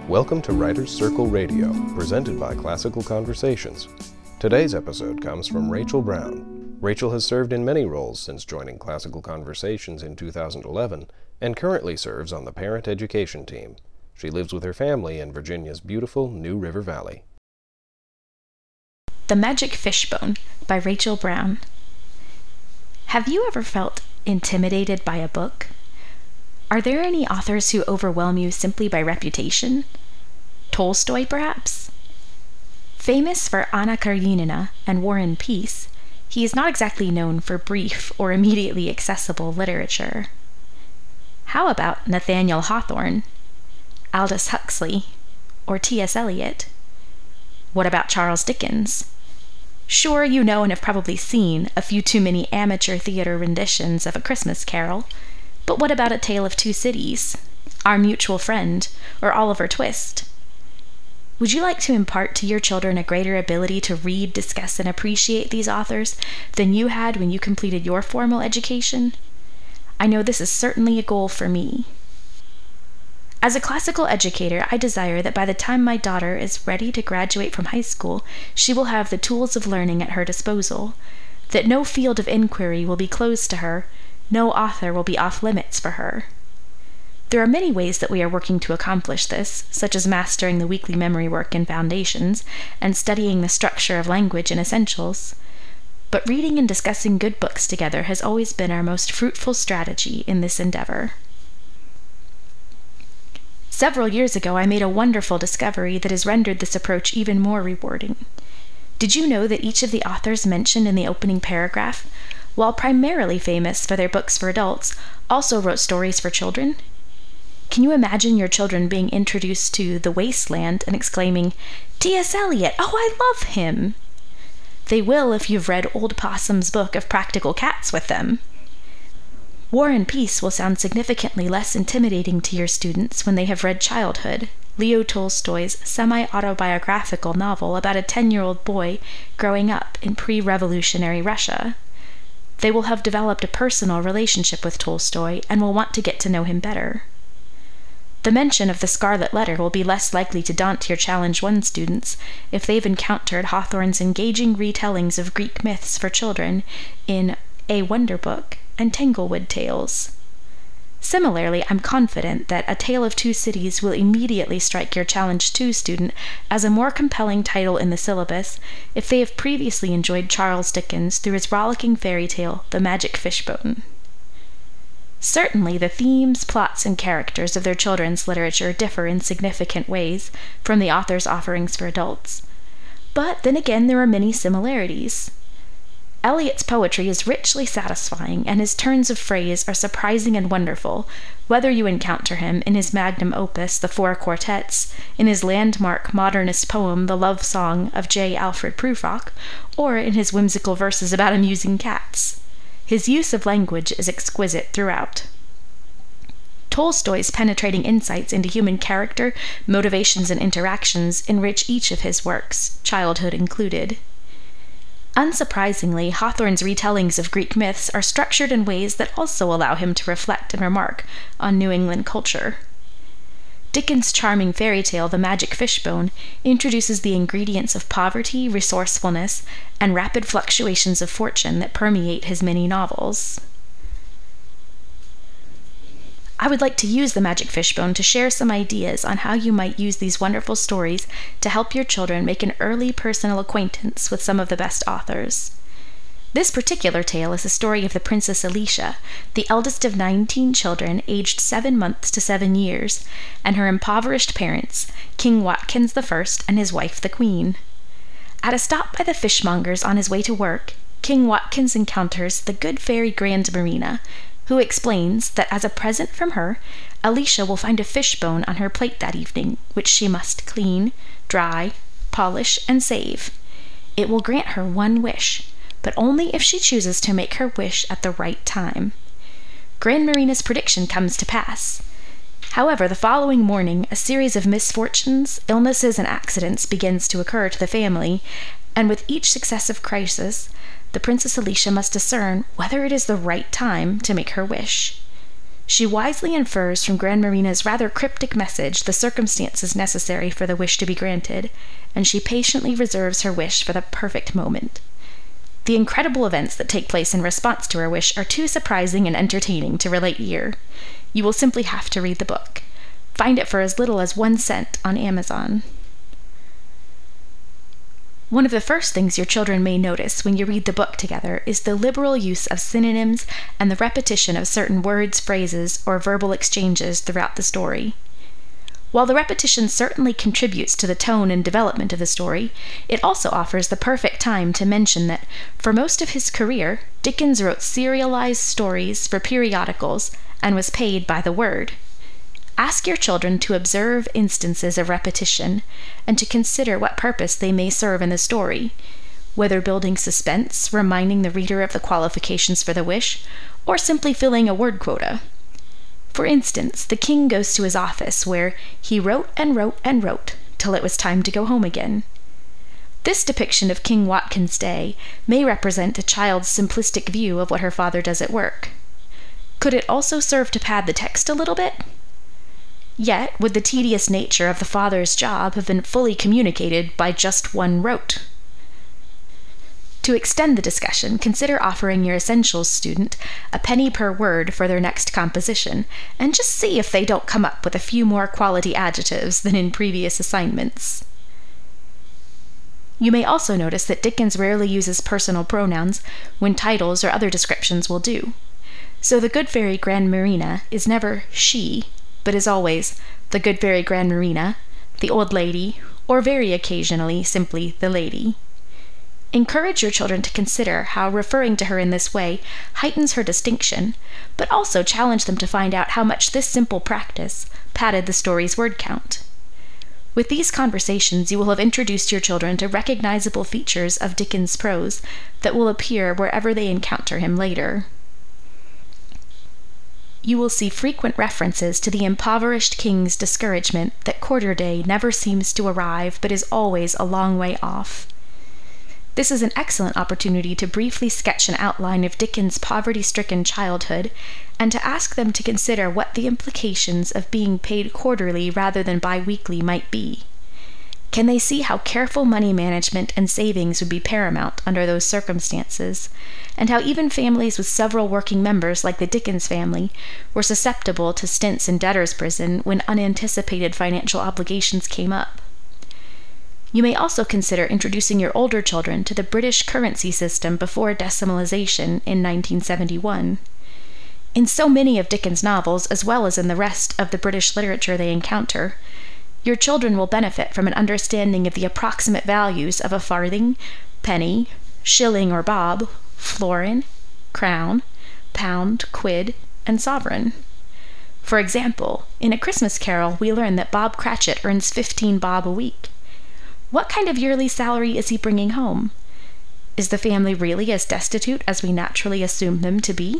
Welcome to Writers Circle Radio, presented by Classical Conversations. Today's episode comes from Rachel Brown. Rachel has served in many roles since joining Classical Conversations in 2011 and currently serves on the parent education team. She lives with her family in Virginia's beautiful New River Valley. The Magic Fishbone by Rachel Brown. Have you ever felt intimidated by a book? Are there any authors who overwhelm you simply by reputation? Tolstoy, perhaps? Famous for Anna Karenina and War and Peace, he is not exactly known for brief or immediately accessible literature. How about Nathaniel Hawthorne, Aldous Huxley, or T.S. Eliot? What about Charles Dickens? Sure, you know and have probably seen a few too many amateur theater renditions of A Christmas Carol, but what about A Tale of Two Cities, Our Mutual Friend, or Oliver Twist? Would you like to impart to your children a greater ability to read, discuss, and appreciate these authors than you had when you completed your formal education? I know this is certainly a goal for me. As a classical educator, I desire that by the time my daughter is ready to graduate from high school, she will have the tools of learning at her disposal, that no field of inquiry will be closed to her, no author will be off limits for her. There are many ways that we are working to accomplish this, such as mastering the weekly memory work in Foundations and studying the structure of language in Essentials. But reading and discussing good books together has always been our most fruitful strategy in this endeavor. Several years ago, I made a wonderful discovery that has rendered this approach even more rewarding. Did you know that each of the authors mentioned in the opening paragraph, while primarily famous for their books for adults, also wrote stories for children? Can you imagine your children being introduced to The Wasteland and exclaiming, "T.S. Eliot, oh, I love him"? They will if you've read Old Possum's book of Practical Cats with them. War and Peace will sound significantly less intimidating to your students when they have read Childhood, Leo Tolstoy's semi-autobiographical novel about a 10-year-old boy growing up in pre-revolutionary Russia. They will have developed a personal relationship with Tolstoy and will want to get to know him better. The mention of the Scarlet Letter will be less likely to daunt your Challenge 1 students if they've encountered Hawthorne's engaging retellings of Greek myths for children in A Wonder Book and Tanglewood Tales. Similarly, I'm confident that A Tale of Two Cities will immediately strike your Challenge 2 student as a more compelling title in the syllabus if they have previously enjoyed Charles Dickens through his rollicking fairy tale, The Magic Fishbone. Certainly, the themes, plots, and characters of their children's literature differ in significant ways from the author's offerings for adults. But then again, there are many similarities. Eliot's poetry is richly satisfying, and his turns of phrase are surprising and wonderful, whether you encounter him in his magnum opus, The Four Quartets, in his landmark modernist poem, The Love Song of J. Alfred Prufrock, or in his whimsical verses about amusing cats. His use of language is exquisite throughout. Tolstoy's penetrating insights into human character, motivations, and interactions enrich each of his works, Childhood included. Unsurprisingly, Hawthorne's retellings of Greek myths are structured in ways that also allow him to reflect and remark on New England culture. Dickens' charming fairy tale, The Magic Fishbone, introduces the ingredients of poverty, resourcefulness, and rapid fluctuations of fortune that permeate his many novels. I would like to use The Magic Fishbone to share some ideas on how you might use these wonderful stories to help your children make an early personal acquaintance with some of the best authors. This particular tale is the story of the Princess Alicia, the eldest of 19 children aged 7 months to 7 years, and her impoverished parents, King Watkins I and his wife the Queen. At a stop by the fishmongers on his way to work, King Watkins encounters the good fairy Grandmarina, who explains that as a present from her, Alicia will find a fishbone on her plate that evening, which she must clean, dry, polish, and save. It will grant her one wish, but only if she chooses to make her wish at the right time. Grandmarina's prediction comes to pass. However, the following morning, a series of misfortunes, illnesses, and accidents begins to occur to the family, and with each successive crisis, the Princess Alicia must discern whether it is the right time to make her wish. She wisely infers from Grand Marina's rather cryptic message the circumstances necessary for the wish to be granted, and she patiently reserves her wish for the perfect moment. The incredible events that take place in response to her wish are too surprising and entertaining to relate here. You will simply have to read the book. Find it for as little as 1 cent on Amazon. One of the first things your children may notice when you read the book together is the liberal use of synonyms and the repetition of certain words, phrases, or verbal exchanges throughout the story. While the repetition certainly contributes to the tone and development of the story, it also offers the perfect time to mention that, for most of his career, Dickens wrote serialized stories for periodicals and was paid by the word. Ask your children to observe instances of repetition and to consider what purpose they may serve in the story, whether building suspense, reminding the reader of the qualifications for the wish, or simply filling a word quota. For instance, the king goes to his office where he wrote and wrote and wrote till it was time to go home again. This depiction of King Watkins' day may represent a child's simplistic view of what her father does at work. Could it also serve to pad the text a little bit? Yet, would the tedious nature of the father's job have been fully communicated by just one rote? To extend the discussion, consider offering your Essentials student a penny per word for their next composition, and just see if they don't come up with a few more quality adjectives than in previous assignments. You may also notice that Dickens rarely uses personal pronouns when titles or other descriptions will do. So the good fairy Grand Marina is never she, but is always the good fairy Grand Marina, the old lady, or very occasionally simply the lady. Encourage your children to consider how referring to her in this way heightens her distinction, but also challenge them to find out how much this simple practice padded the story's word count. With these conversations, you will have introduced your children to recognizable features of Dickens' prose that will appear wherever they encounter him later. You will see frequent references to the impoverished king's discouragement that quarter day never seems to arrive but is always a long way off. This is an excellent opportunity to briefly sketch an outline of Dickens' poverty-stricken childhood and to ask them to consider what the implications of being paid quarterly rather than bi-weekly might be. Can they see how careful money management and savings would be paramount under those circumstances, and how even families with several working members like the Dickens family were susceptible to stints in debtor's prison when unanticipated financial obligations came up? You may also consider introducing your older children to the British currency system before decimalization in 1971. In so many of Dickens' novels, as well as in the rest of the British literature they encounter, your children will benefit from an understanding of the approximate values of a farthing, penny, shilling or bob, florin, crown, pound, quid, and sovereign. For example, in A Christmas Carol, we learn that Bob Cratchit earns 15 bob a week. What kind of yearly salary is he bringing home? Is the family really as destitute as we naturally assume them to be?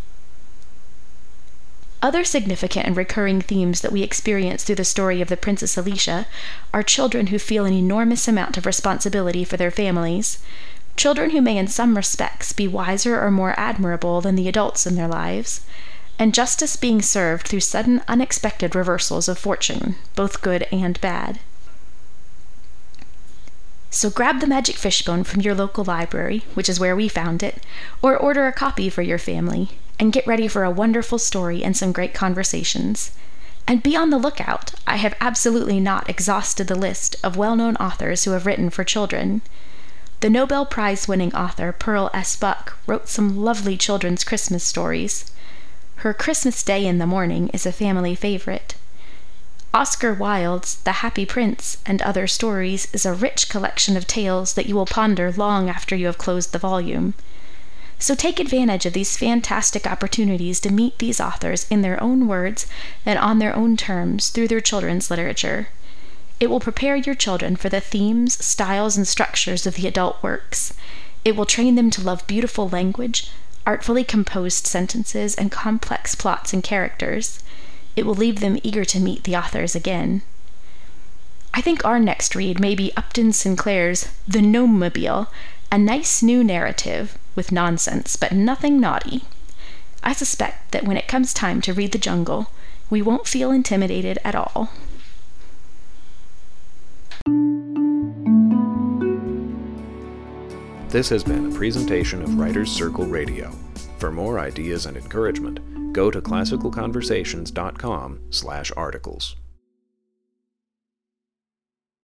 Other significant and recurring themes that we experience through the story of the Princess Alicia are children who feel an enormous amount of responsibility for their families, children who may in some respects be wiser or more admirable than the adults in their lives, and justice being served through sudden, unexpected reversals of fortune, both good and bad. So grab the Magic Fishbone from your local library, which is where we found it, or order a copy for your family, and get ready for a wonderful story and some great conversations. And be on the lookout. I have absolutely not exhausted the list of well-known authors who have written for children. The Nobel Prize-winning author Pearl S. Buck wrote some lovely children's Christmas stories. Her Christmas Day in the Morning is a family favorite. Oscar Wilde's The Happy Prince and Other Stories is a rich collection of tales that you will ponder long after you have closed the volume. So take advantage of these fantastic opportunities to meet these authors in their own words and on their own terms through their children's literature. It will prepare your children for the themes, styles, and structures of the adult works. It will train them to love beautiful language, artfully composed sentences, and complex plots and characters. It will leave them eager to meet the authors again. I think our next read may be Upton Sinclair's The Gnome-Mobile, a nice new narrative with nonsense, but nothing naughty. I suspect that when it comes time to read The Jungle, we won't feel intimidated at all. This has been a presentation of Writers Circle Radio. For more ideas and encouragement, go to classicalconversations.com/articles.